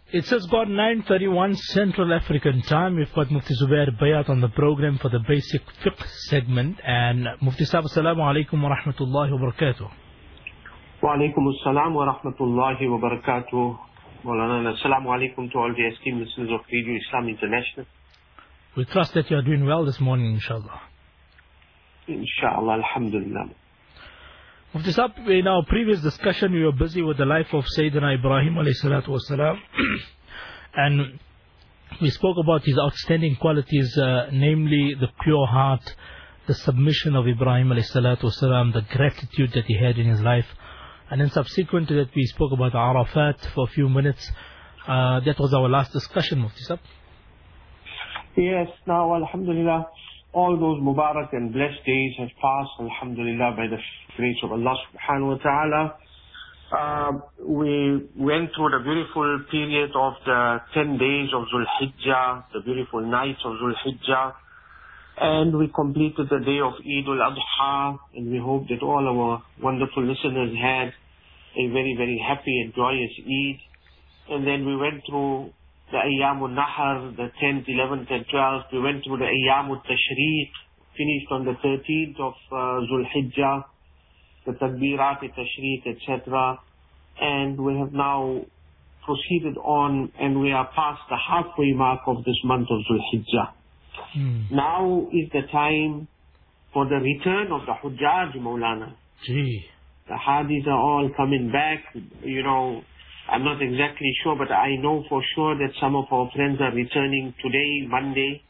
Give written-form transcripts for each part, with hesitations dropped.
It says got 9:31 Central African Time. We've got Mufti Zubair Bayat on the program for the basic fiqh segment. And Mufti Sahib, assalamu alaikum wa rahmatullahi wa barakatuh. Wa alaikum assalam wa rahmatullahi wa barakatuh. Maulana, assalamu alaikum to all the esteemed listeners of Radio Islam International. We trust that you are doing well this morning, inshallah. Inshallah, alhamdulillah. Mufti Sahib, in our previous discussion, we were busy with the life of Sayyidina Ibrahim alayhi salatu wasalam. And we spoke about his outstanding qualities, namely the pure heart, the submission of Ibrahim alayhi salatu wasalam, the gratitude that he had in his life. And then subsequent to that, we spoke about Arafat for a few minutes. That was our last discussion, Mufti Sahib. Yes, now, alhamdulillah, all those Mubarak and blessed days have passed, alhamdulillah, by the grace of Allah subhanahu wa ta'ala. We went through the beautiful period of the 10 days of Zul Hijjah, the beautiful nights of Zul Hijjah, and we completed the day of Eid al-Adha, and we hope that all our wonderful listeners had a very, very happy and joyous Eid. And then we went through the Ayyam al-Nahar, the 10th, 11th and 12th. We went through the Ayyam al-Tashriq, finished on the 13th of Zul Hijjah, the Takbirat al-Tashriq, etc. And we have now proceeded on, and we are past the halfway mark of this month of Zul Hijjah. Now is the time for the return of the Hujjaj, Maulana. Gee. The Hadis are all coming back, you know. I'm not exactly sure, but I know for sure that some of our friends are returning today, Monday.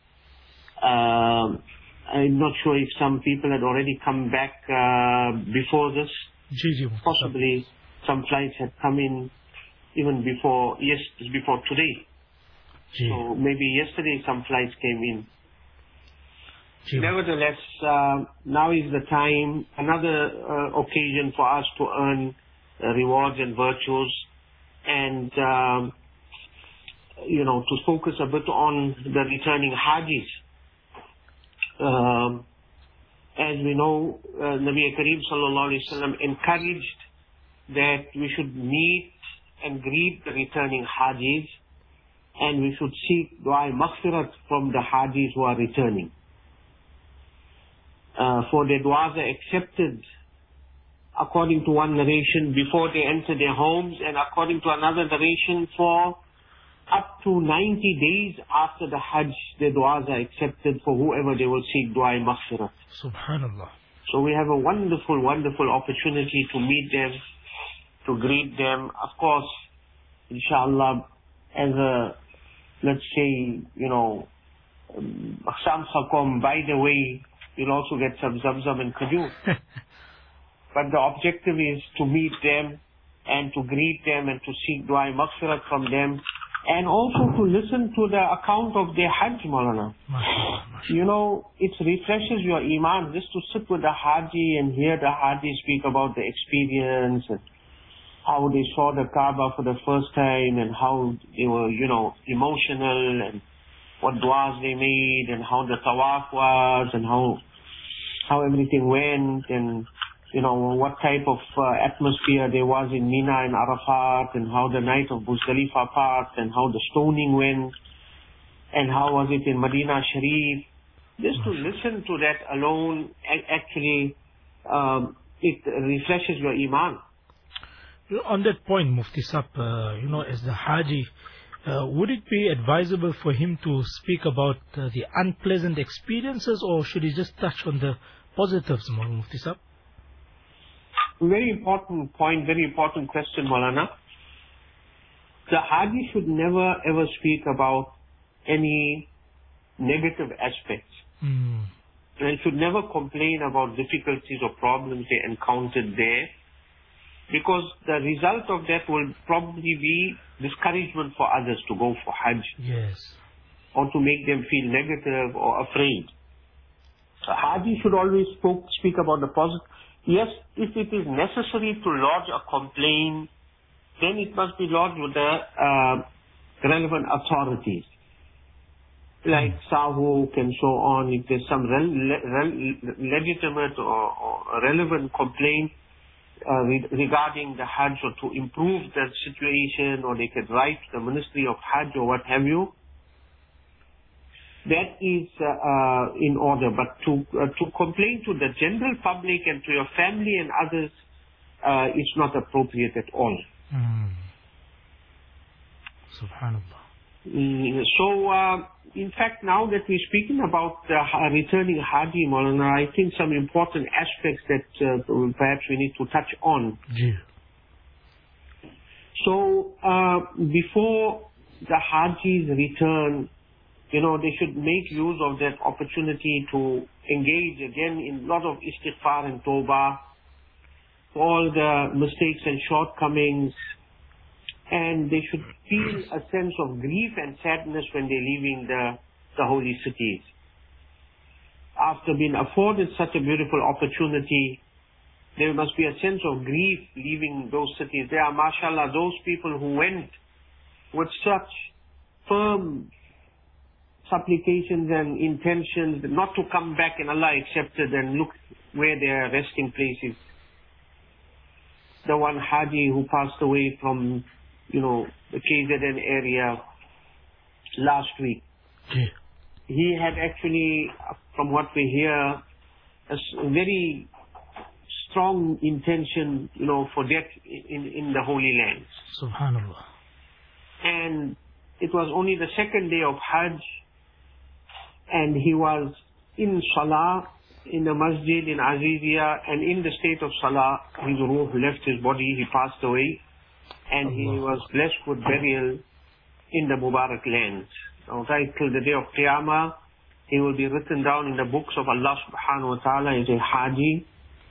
I'm not sure if some people had already come back before this. Possibly some flights had come in even before today. So maybe yesterday some flights came in. Nevertheless, now is the time, another occasion for us to earn rewards and virtues. And, to focus a bit on the returning Hajis. As we know, Nabi Kareem sallallahu alayhi wa sallam encouraged that we should meet and greet the returning Hajis, and we should seek dua maghfirat from the Hajis who are returning. For their du'as are accepted, according to one narration, before they enter their homes, and according to another narration, for up to 90 days after the Hajj, their du'as are accepted for whoever they will seek du'a maghfirat. Subhanallah. So we have a wonderful, wonderful opportunity to meet them, to greet them. Of course, inshallah, as a, let's say, by the way, you'll also get some zamzam and kajur. But the objective is to meet them and to greet them and to seek dua maghfirat from them, and also to listen to the account of their Hajj, Maulana. It refreshes your iman just to sit with the Haji and hear the Haji speak about the experience and how they saw the Kaaba for the first time and how they were, emotional, and what du'as they made and how the tawaf was and how everything went, and what type of atmosphere there was in Mina and Arafat, and how the night of Muzdalifah passed, and how the stoning went, and how was it in Medina Sharif. Just to listen to that alone, actually, it refreshes your iman. On that point, Mufti Sahib, as the Haji, would it be advisable for him to speak about the unpleasant experiences, or should he just touch on the positives, Mufti Sahib? Very important point, very important question, Maulana. The Haji should never ever speak about any negative aspects. And should never complain about difficulties or problems they encountered there, because the result of that will probably be discouragement for others to go for Hajj. Yes. Or to make them feel negative or afraid. The Haji should always speak about the positive. Yes, if it is necessary to lodge a complaint, then it must be lodged with the relevant authorities, like Sahuk and so on. If there's some legitimate or relevant complaint, regarding the Hajj, or to improve the situation, or they could write to the Ministry of Hajj or what have you, that is in order. But to complain to the general public and to your family and others, it's not appropriate at all. Subhanallah. So, in fact, now that we're speaking about returning Haji, Maulana, I think some important aspects that perhaps we need to touch on. Yeah. So, before the Hajis return, they should make use of that opportunity to engage again in a lot of istighfar and tawbah for all the mistakes and shortcomings. And they should feel a sense of grief and sadness when they're leaving the holy cities. After being afforded such a beautiful opportunity, there must be a sense of grief leaving those cities. There are, mashallah, those people who went with such firm supplications and intentions not to come back, and Allah accepted, and look where their resting place is. The one Haji who passed away from the KZN area last week. Yeah. He had actually, from what we hear, a very strong intention, for death in the Holy Land. Subhanallah. And it was only the second day of Hajj, and he was in Salah in the masjid in Azizia, and in the state of Salah, his ruh left his body, he passed away. And he was blessed with burial in the Mubarak lands. Now, right till the day of Qiyamah, he will be written down in the books of Allah subhanahu wa ta'ala as a Haji.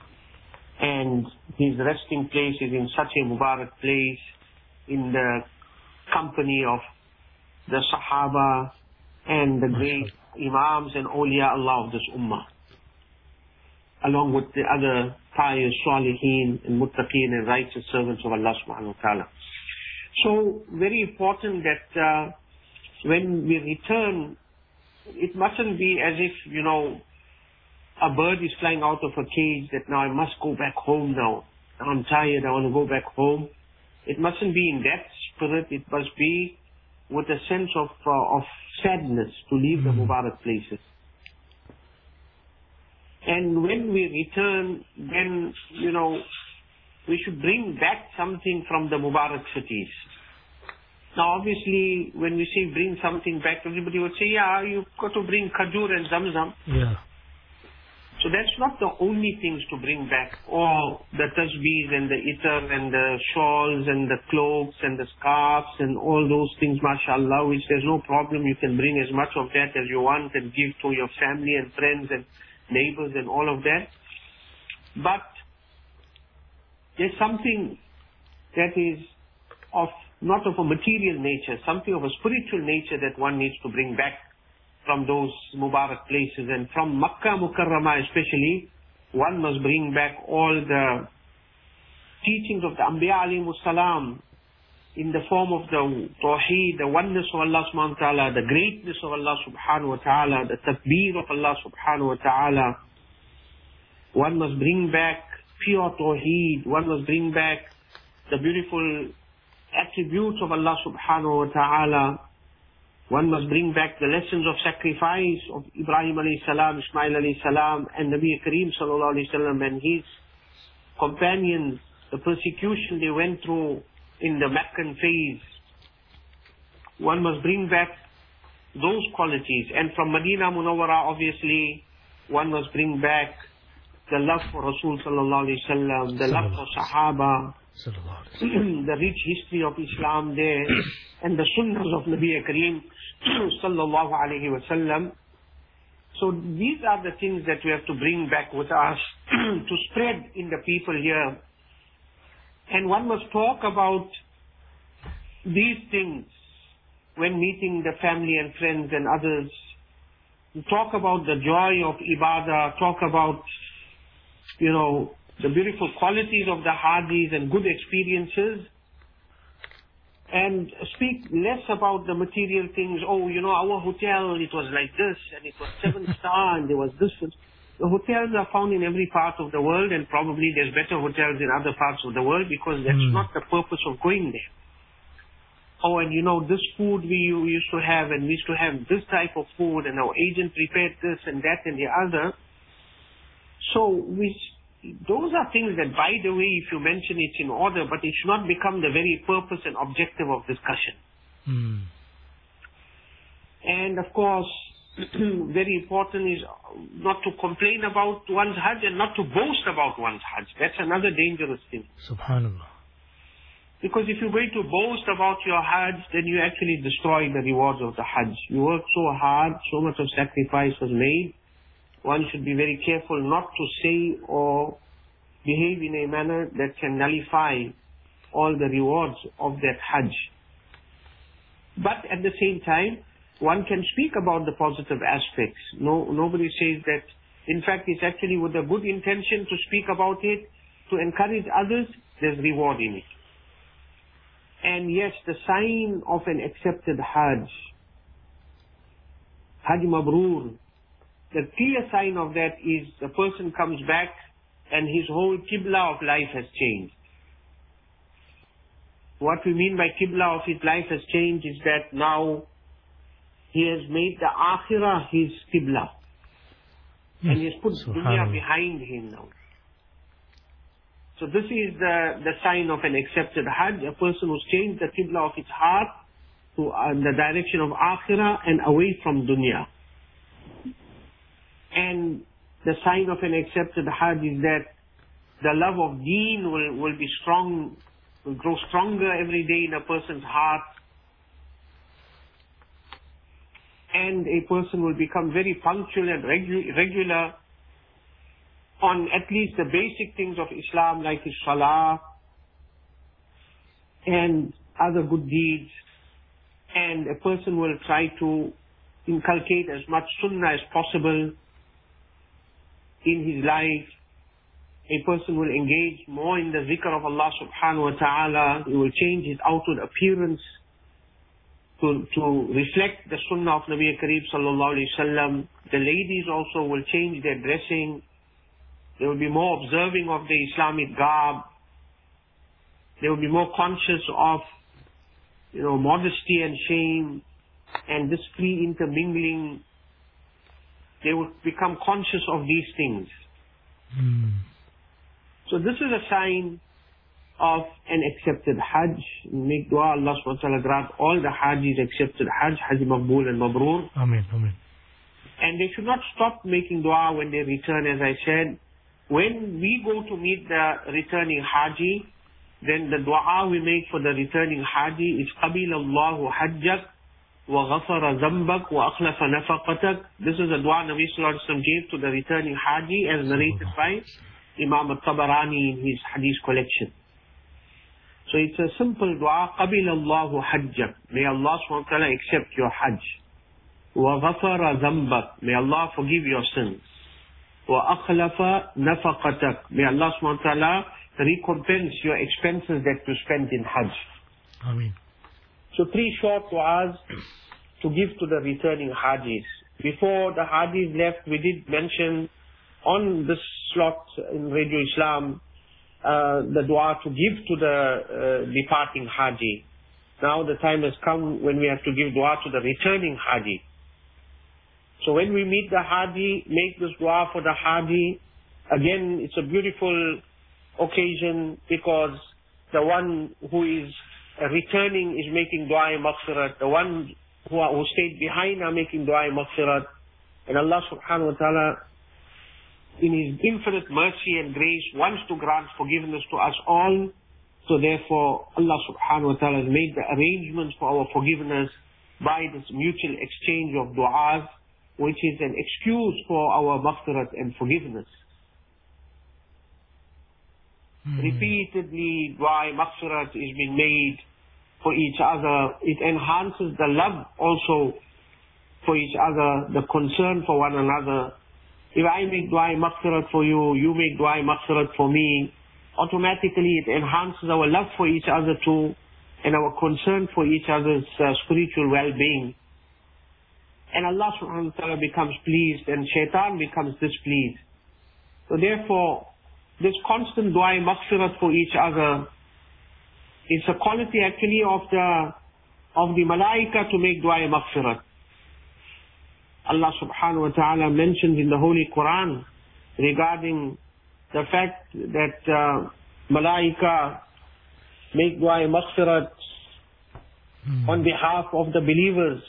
And his resting place is in such a Mubarak place, in the company of the Sahaba and the great Imams and Awliya Allah of this Ummah, along with the other pious Salihin and Muttaqeen and righteous servants of Allah subhanahu wa ta'ala. So, very important that when we return, it mustn't be as if, a bird is flying out of a cage, that now I must go back home now. I'm tired, I want to go back home. It mustn't be in that spirit. It must be with a sense of sadness to leave the Mubarak places. And when we return, then, we should bring back something from the Mubarak cities. Now, obviously, when we say bring something back, everybody would say, yeah, you've got to bring Khajur and Zamzam. Yeah. So that's not the only things to bring back. Or the tasbeehs and the itar and the shawls and the cloaks and the scarves and all those things, mashallah, which there's no problem. You can bring as much of that as you want and give to your family and friends and neighbors and all of that. But there's something that is not of a material nature, something of a spiritual nature that one needs to bring back from those Mubarak places. And from Makkah Mukarramah especially, one must bring back all the teachings of the Anbiya alayhimus salam in the form of the Tawheed, the oneness of Allah subhanahu wa ta'ala, the greatness of Allah subhanahu wa ta'ala, the takbir of Allah subhanahu wa ta'ala. One must bring back pure Tawheed. One must bring back the beautiful attributes of Allah subhanahu wa ta'ala. One must bring back the lessons of sacrifice of Ibrahim alayhi salam, Ismail alayhi salam, and Nabi Kareem sallallahu alayhi salam and his companions, the persecution they went through in the Meccan phase. One must bring back those qualities. And from Medina Munawwara, obviously, one must bring back the love for Rasul sallallahu alayhi wasallam, the love for Sahaba, the rich history of Islam there, and the sunnahs of Nabi Kareem sallallahu alayhi wasallam. So these are the things that we have to bring back with us to spread in the people here. And one must talk about these things when meeting the family and friends and others. Talk about the joy of ibadah, talk about, the beautiful qualities of the Hajis and good experiences, and speak less about the material things. Oh, our hotel, it was like this, and it was 7-star, and there was this. hotels are found in every part of the world, and probably there's better hotels in other parts of the world, because that's not the purpose of going there. Oh, and this food we used to have, and we used to have this type of food, and our agent prepared this and that and the other. So those are things that, by the way, if you mention it's in order, but it should not become the very purpose and objective of discussion. And of course, very important is not to complain about one's Hajj and not to boast about one's Hajj. That's another dangerous thing. Subhanallah. Because if you're going to boast about your Hajj, then you actually destroy the rewards of the Hajj. You work so hard, so much of sacrifice was made. One should be very careful not to say or behave in a manner that can nullify all the rewards of that Hajj. But at the same time, one can speak about the positive aspects. Nobody says that. In fact, it's actually with a good intention to speak about it, to encourage others, there's reward in it. And yes, the sign of an accepted Hajj, Hajj Mabrur, the clear sign of that is the person comes back and his whole Qibla of life has changed. What we mean by Qibla of his life has changed is that now he has made the Akhirah his Qibla. And he has put dunya behind him now. So this is the sign of an accepted Hajj, a person who's changed the Qibla of his heart to the direction of Akhirah and away from dunya. And the sign of an accepted Hajj is that the love of deen will be strong, will grow stronger every day in a person's heart. And a person will become very punctual and regular on at least the basic things of Islam, like his salah and other good deeds. And a person will try to inculcate as much sunnah as possible in his life. A person will engage more in the zikr of Allah subhanahu wa ta'ala. He will change his outward appearance to reflect the sunnah of Nabi Kareem sallallahu alayhi wa sallam. The ladies also will change their dressing. They will be more observing of the Islamic garb. They will be more conscious of, modesty and shame and this free intermingling. They will become conscious of these things. So this is a sign of an accepted Hajj. Make dua, Allah subhanahu wa ta'ala grant all the Hajjis accepted Hajj, Hajj Maqbool and Mabrur. Ameen, ameen. And they should not stop making dua when they return, as I said. When we go to meet the returning Haji, then the dua we make for the returning Haji is قَبِلَ اللَّهُ حَجَّكَ وَغَفَرَ ذَنْبَكَ وَأَخْلَفَ نَفَقَتَكَ. This is a dua Nabi sallallahu alaihi wasallam gave to the returning Haji, as narrated by Imam al-Tabarani in his hadith collection. So it's a simple dua, قَبِلَ اللَّهُ حَجَّكَ. May Allah subhanahu wa ta'ala accept your Hajj. وَغَفَرَ ذَنْبَكَ. May Allah forgive your sins. وَأَخْلَفَ نَفَقَتَكَ. May Allah subhanahu wa ta'ala recompense your expenses that you spent in Hajj. Ameen. So 3 short du'as to give to the returning Hajis. Before the Hajis left, we did mention on this slot in Radio Islam the dua to give to the departing Haji. Now the time has come when we have to give dua to the returning Haji. So when we meet the Haji, make this dua for the Haji. Again, it's a beautiful occasion because the one who is returning is making dua maghfirat. The one who stayed behind are making dua maghfirat. And Allah subhanahu wa ta'ala, in His infinite mercy and grace, wants to grant forgiveness to us all. So therefore, Allah subhanahu wa ta'ala has made the arrangements for our forgiveness by this mutual exchange of du'as, which is an excuse for our maghfirat and forgiveness. Repeatedly, dua maghfirat is being made for each other. It enhances the love also for each other, the concern for one another. If I make dua maghfirat for you, you make dua maghfirat for me, automatically it enhances our love for each other too, and our concern for each other's spiritual well-being. And Allah subhanahu wa ta'ala becomes pleased, and shaitan becomes displeased. So therefore, this constant dua maghfirat for each other is a quality actually of the malaika to make dua maghfirat. Allah subhanahu wa ta'ala mentions in the Holy Quran regarding the fact that malaika make dua maghfirat on behalf of the believers.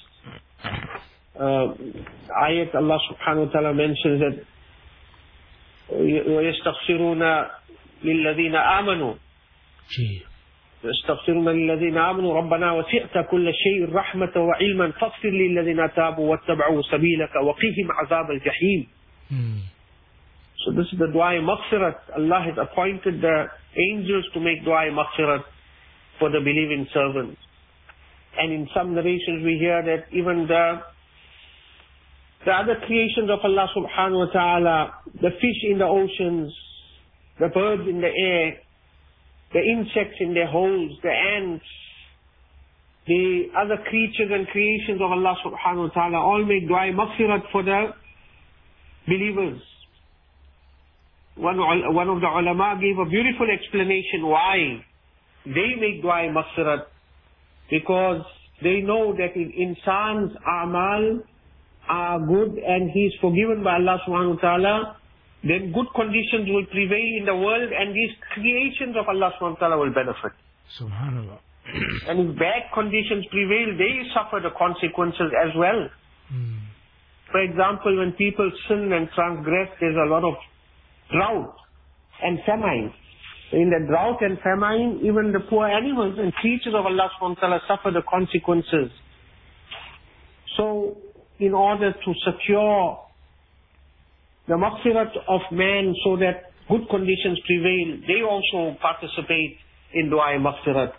Ayat Allah subhanahu wa ta'ala mentions that وَيَسْتَغْفِرُونَ لِلَّذِينَ آمَنُوا يستغفرون للذين آمنوا ربنا وسعت كل شيء رحمة وعلما فاغفر للذين تابوا واتبعوا سبيلك وقهم عذاب الجحيم. So this is the dua maghfirat. Allah has appointed the angels to make dua maghfirat for the believing servants. And in some narrations we hear that even the other creations of Allah subhanahu wa ta'ala, the fish in the oceans, the birds in the air, the insects in their holes, the ants, the other creatures and creations of Allah subhanahu wa ta'ala all make dua maghfirat for the believers. One of the ulama gave a beautiful explanation why they make dua maghfirat. Because they know that if insan's a'mal are good and he is forgiven by Allah subhanahu wa ta'ala, then good conditions will prevail in the world and these creations of Allah subhanahu wa ta'ala will benefit. Subhanallah. And if bad conditions prevail, they suffer the consequences as well. For example, when people sin and transgress, there's a lot of drought and famine. In the drought and famine, even the poor animals and creatures of Allah subhanahu wa ta'ala suffer the consequences. So, in order to secure the maghfirat of man so that good conditions prevail, they also participate in dua maghfirat.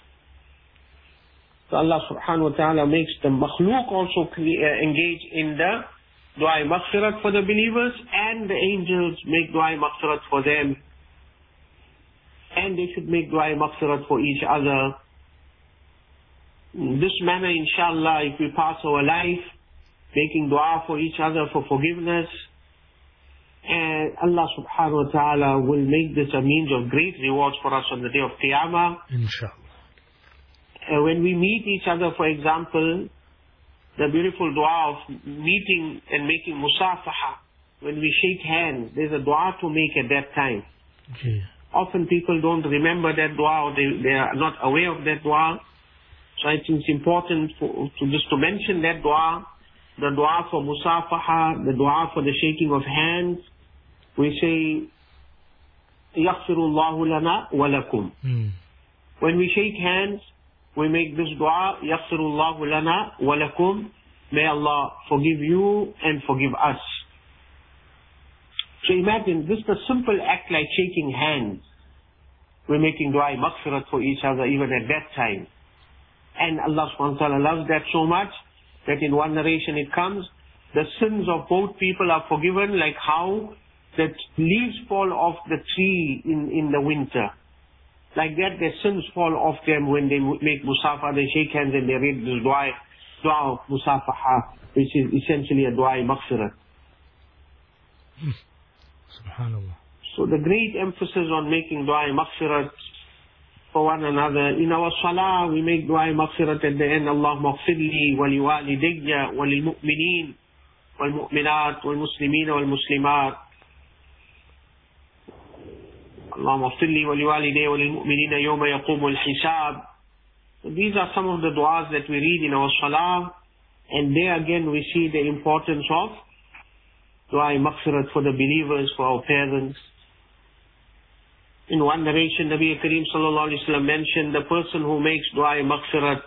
So Allah subhanahu wa ta'ala makes the makhluk also engage in the dua maghfirat for the believers, and the angels make dua maghfirat for them. And they should make dua maghfirat for each other. In this manner, inshallah, if we pass our life making dua for each other for forgiveness, and Allah subhanahu wa ta'ala will make this a means of great rewards for us on the day of Qiyamah. Inshallah. When we meet each other, for example, the beautiful dua of meeting and making musafaha, when we shake hands, there's a dua to make at that time. Often people don't remember that dua, or they are not aware of that dua. So I think it's important to mention that dua, the dua for musafaha, the dua for the shaking of hands. We say, Yaghfirullahu lana wa lakum. When we shake hands, we make this dua, Yaghfirullahu lana wa lakum. May Allah forgive you and forgive us. So imagine, this is a simple act like shaking hands. We're making dua maghfirat for each other even at that time. And Allah subhanahu wa ta'ala loves that so much that in one narration it comes, the sins of both people are forgiven, like how the leaves fall off the tree in the winter. Like that, their sins fall off them when they make musafa, they shake hands and they read this dua of musafaha, which is essentially a dua maghfirat. Subhanallah. So the great emphasis on making dua maghfirat for one another. In our salah, we make dua maghfirat at the end. Allahumma ghfirli wa liwalidayya wa lilmu'minin wal mu'minat wal muslimin wal muslimat. Allahumma ghfirli wa liwalidayya wa lilmu'minina yawma yaqumul hisab. So these are some of the du'as that we read in our salah. And there again we see the importance of dua maghfirat for the believers, for our parents. In one narration, Nabi Kareem sallallahu alayhi wa sallam mentioned the person who makes dua maghfirat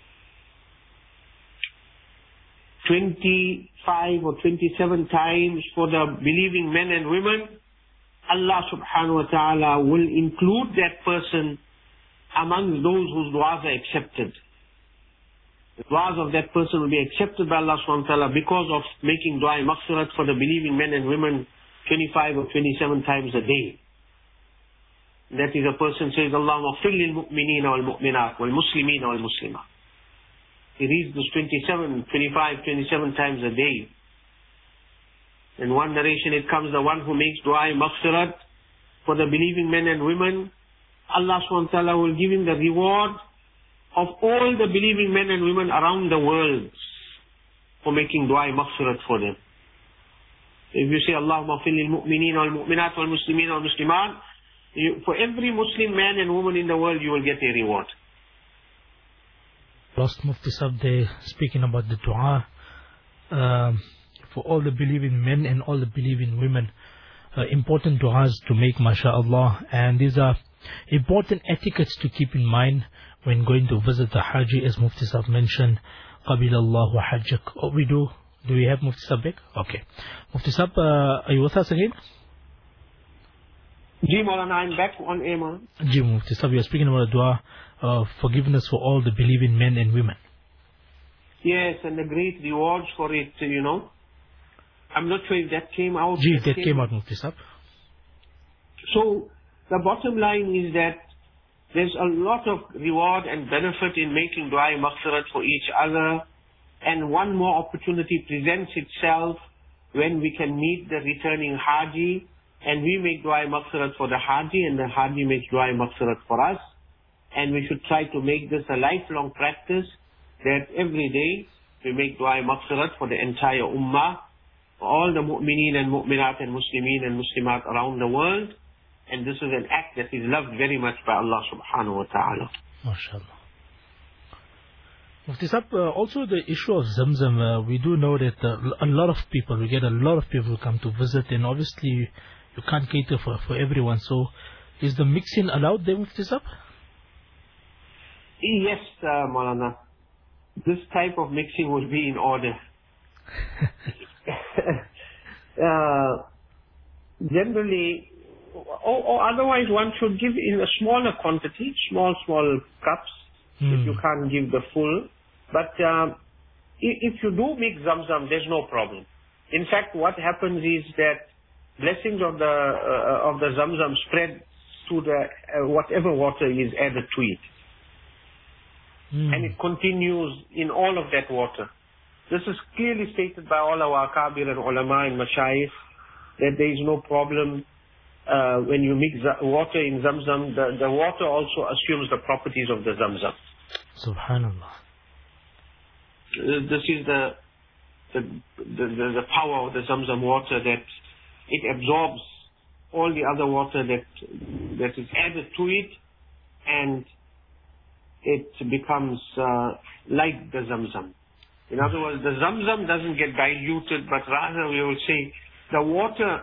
25 or 27 times for the believing men and women, Allah subhanahu wa ta'ala will include that person among those whose du'as are accepted. The du'as of that person will be accepted by Allah subhanahu wa ta'ala because of making dua maghfirat for the believing men and women 25 or 27 times a day. That is, a person says, Allahumma ghfir lil mu'minina wal mu'minat wal muslimina wal muslimat. He reads this 25, 27 times a day. In one narration it comes, the one who makes dua maghfirat for the believing men and women, Allah subhanahu wa ta'ala will give him the reward of all the believing men and women around the world for making dua maghfirat for them. If you say, Allahumma fil lil mu'mineen wal mu'minat wal muslimin wal muslimat, for every Muslim man and woman in the world, you will get a reward. Last Mufti Sahib, they speaking about the dua for all the believing men and all the believing women. Important du'as to make, mashaAllah. And these are important etiquettes to keep in mind when going to visit the Haji, as Mufti Sahib mentioned. Qabilallahu hajjak. Oh, we do. Do we have Mufti Sahib back? Okay. Mufti Sahib, are you with us again? Ji Maulana, I'm back on air, Maulana. Ji Mufti Sahib, you are speaking about a dua forgiveness for all the believing men and women. Yes, and the great rewards for it, you know. I'm not sure if that came out. Ji, that came out, Mufti Sahib. So, the bottom line is that there's a lot of reward and benefit in making dua maghfirat for each other. And one more opportunity presents itself when we can meet the returning Haji, and we make dua maghfirat for the Haji, and the Haji makes dua maghfirat for us. And we should try to make this a lifelong practice, that every day we make dua maghfirat for the entire ummah, for all the mu'mineen and mu'minat and muslimeen and muslimat around the world. And this is an act that is loved very much by Allah subhanahu wa ta'ala. MashaAllah. Mufti Sahib, also the issue of Zamzam, we do know that a lot of people, we get a lot of people come to visit, and obviously you can't cater for everyone. So is the mixing allowed there, Mufti Sahib? Yes, Maulana. This type of mixing would be in order. Generally, or otherwise one should give in a smaller quantity, small cups, if you can't give the full. But if you do mix Zamzam, there's no problem. In fact, what happens is that blessings of the Zamzam spread to the whatever water is added to it. And it continues in all of that water. This is clearly stated by all our Akabir and Ulama and Mashayikh, that there is no problem when you mix water in Zamzam. The water also assumes the properties of the Zamzam. Subhanallah. This is the power of the Zamzam water, that it absorbs all the other water that is added to it, and it becomes like the Zamzam. In other words, the Zamzam doesn't get diluted, but rather we will say the water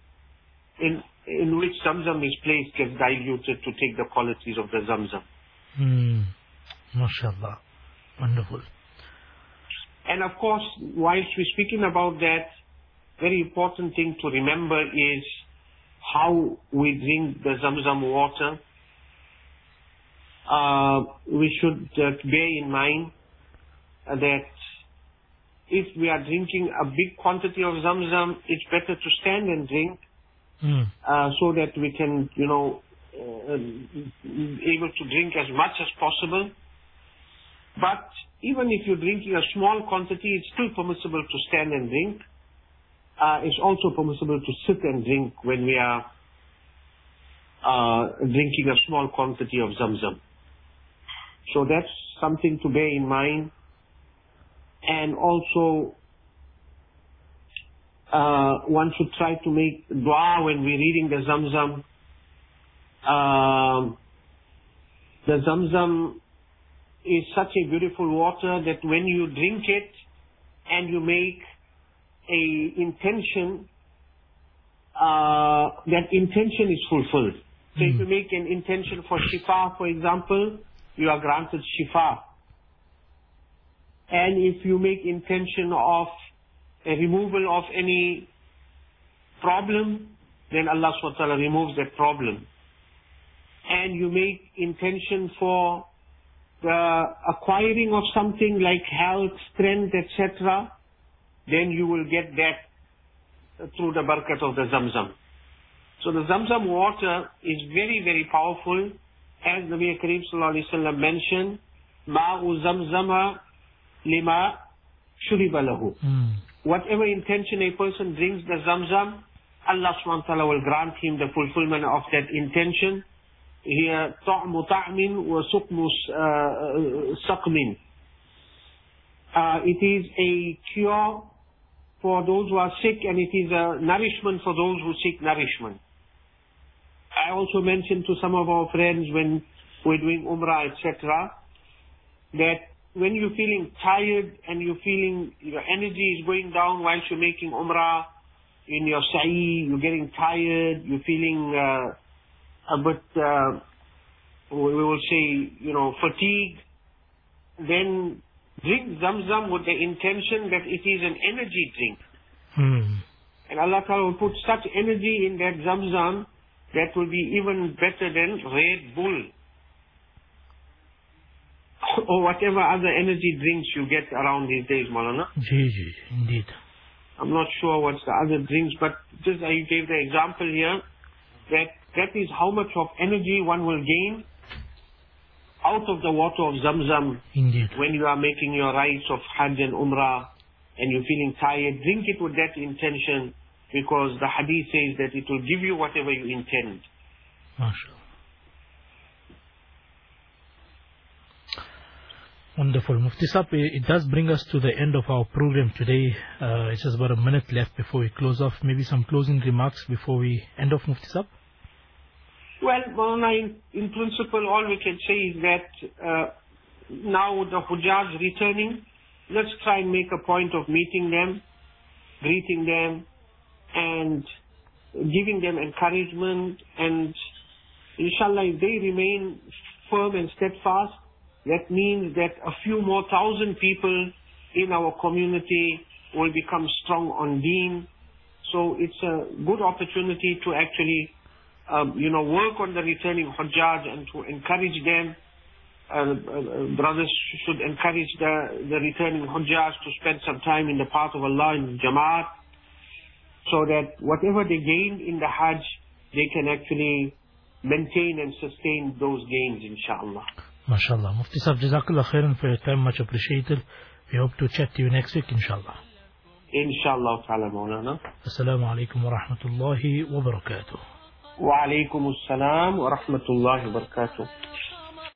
in which Zamzam is placed gets diluted to take the qualities of the Zamzam. MashaAllah. Wonderful. And of course, whilst we're speaking about that, very important thing to remember is how we drink the Zamzam water. We should bear in mind that if we are drinking a big quantity of Zamzam, it's better to stand and drink so that we can, able to drink as much as possible. But even if you're drinking a small quantity, it's still permissible to stand and drink. It's also permissible to sit and drink when we are drinking a small quantity of Zamzam. So that's something to bear in mind. And also, one should try to make dua when we're reading the Zamzam. The Zamzam is such a beautiful water that when you drink it and you make a intention, that intention is fulfilled. So if you make an intention for shifa, for example, you are granted shifa. And if you make intention of a removal of any problem, then Allah subhanahu wa ta'ala removes that problem. And you make intention for the acquiring of something like health, strength, etc., then you will get that through the barakat of the Zamzam. So the Zamzam water is very, very powerful. As Nabi Kareem sallallahu alayhi wa sallam mentioned, Ma'u Zamzama lima shuriba lahu. whatever intention a person brings the Zamzam, Allah subhanahu wa ta'ala will grant him the fulfillment of that intention. Here, طعم طعم وسقم سقم. It is a cure for those who are sick, and it is a nourishment for those who seek nourishment. I also mentioned to some of our friends when we're doing Umrah, etc., that when you're feeling tired and you're feeling your energy is going down whilst you're making Umrah, in your sa'i, you're getting tired, you're feeling a bit, we will say, fatigued, then drink Zamzam with the intention that it is an energy drink. And Allah Ta'ala will put such energy in that Zamzam that will be even better than Red Bull or whatever other energy drinks you get around these days, Maulana. Indeed. I'm not sure what's the other drinks, but just I gave the example here that is how much of energy one will gain out of the water of Zamzam. Indeed. When you are making your rites of Hajj and Umrah and you're feeling tired, drink it with that intention, because the hadith says that it will give you whatever you intend. MashaAllah. Wonderful. Mufti Sahib, it does bring us to the end of our program today. It's just about a minute left before we close off. Maybe some closing remarks before we end off, Mufti Sahib? Well, in principle, all we can say is that now the Hujjaj returning, let's try and make a point of meeting them, greeting them, and giving them encouragement. And inshallah, if they remain firm and steadfast, that means that a few more thousand people in our community will become strong on deen. So it's a good opportunity to actually, work on the returning Hujjaj and to encourage them. Brothers should encourage the returning Hujjaj to spend some time in the path of Allah in Jamaat, so that whatever they gain in the Hajj, they can actually maintain and sustain those gains, inshallah. MashaAllah. Mufti Sahib, Jazakallah khairan for your time, much appreciated. We hope to chat to you next week, inshallah. Inshallah ta'ala, Mawlana. Assalamu alaikum wa rahmatullahi wa barakatuh. Wa alaikum assalam wa rahmatullahi wa barakatuh.